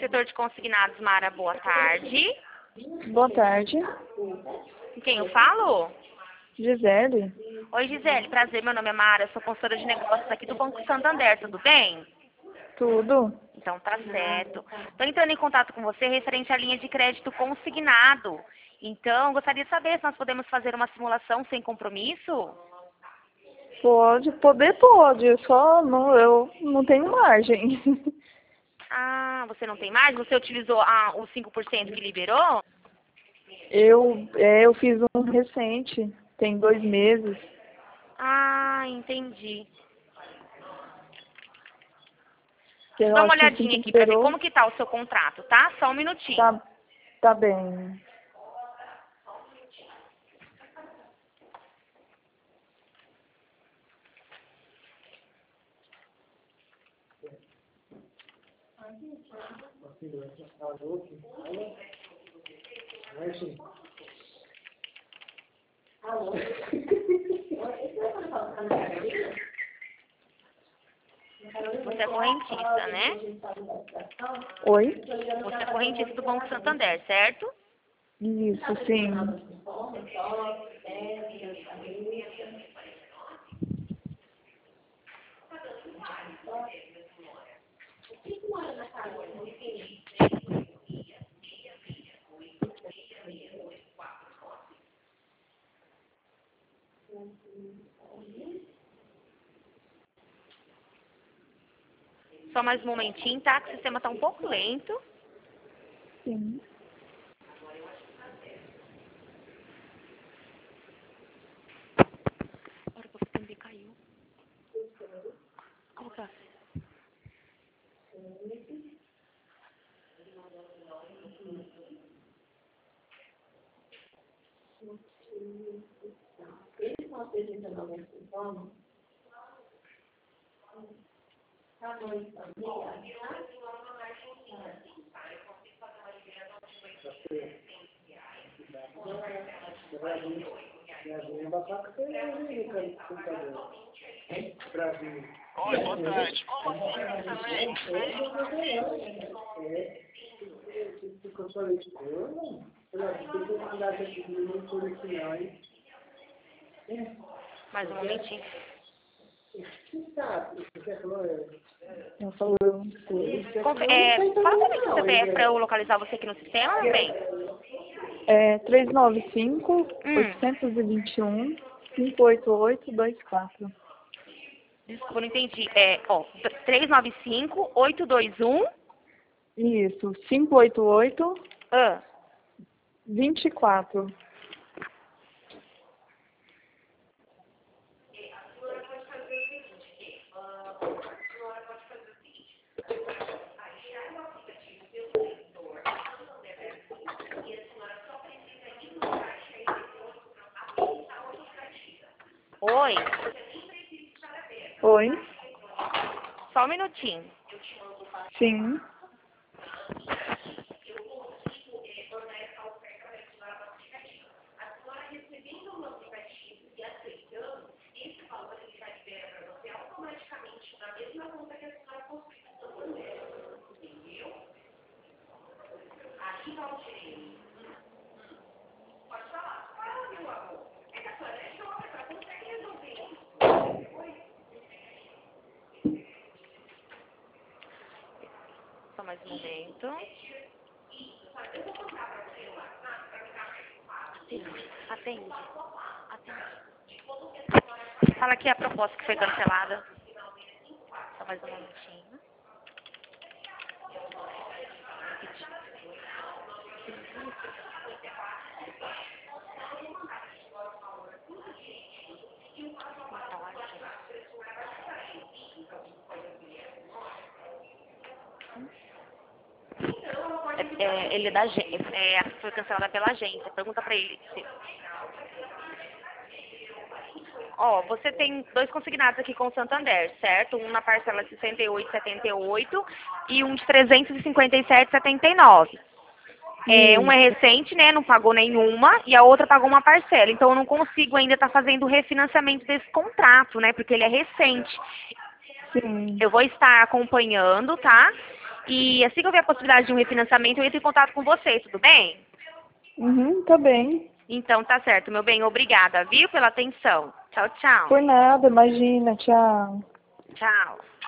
setor de consignados, Mara, boa tarde. Boa tarde. Com quem eu falo? Gisele. Oi, Gisele, prazer, meu nome é Mara, eu sou consultora de negócios aqui do Banco Santander, tudo bem? Tudo? Então tá certo. Estou entrando em contato com você referente à linha de crédito consignado. Então, gostaria de saber se nós podemos fazer uma simulação sem compromisso? Pode, só não, eu não tenho margem. Ah, você não tem mais? Você utilizou os 5% que liberou? Eu fiz um recente, tem 2 meses. Ah, entendi. Que Deixa eu eu dar uma acho que o olhadinha 5 aqui para ver liberou. como que tá o seu contrato, tá? Só um minutinho. Tá bem. Você é correntista, né? Oi? Você é correntista do Banco Santander, certo? Isso, sim. Só mais um momentinho, tá? Que o sistema tá um pouco lento. Sim. Agora que o sistema caiu. Como que é? Oi, boa tarde. Mais um momentinho. Eu falando. Fala pra mim seu CPF pra eu localizar você aqui no sistema, bem. 395-821-58824. Desculpa, eu não entendi. 395-821. Isso, 588-24. Oi, Oi? só um minutinho. Sim. Só mais um momento. Atende. Fala aqui a proposta que foi cancelada. Só mais um momentinho. Ele é da agência. Foi cancelada pela agência. Pergunta pra ele. Você tem 2 consignados aqui com o Santander, certo? Um na parcela de 68,78 e um de 357,79. Um é recente, né? Não pagou nenhuma e a outra pagou uma parcela. Então eu não consigo ainda estar fazendo o refinanciamento desse contrato, né? Porque ele é recente. Sim. Eu vou estar acompanhando, tá? E assim que eu ver a possibilidade de um refinanciamento, eu entro em contato com você, tudo bem? Uhum, tá bem. Então tá certo, meu bem. Obrigada, viu, pela atenção. Tchau, tchau. Por nada, imagina, tchau. Tchau.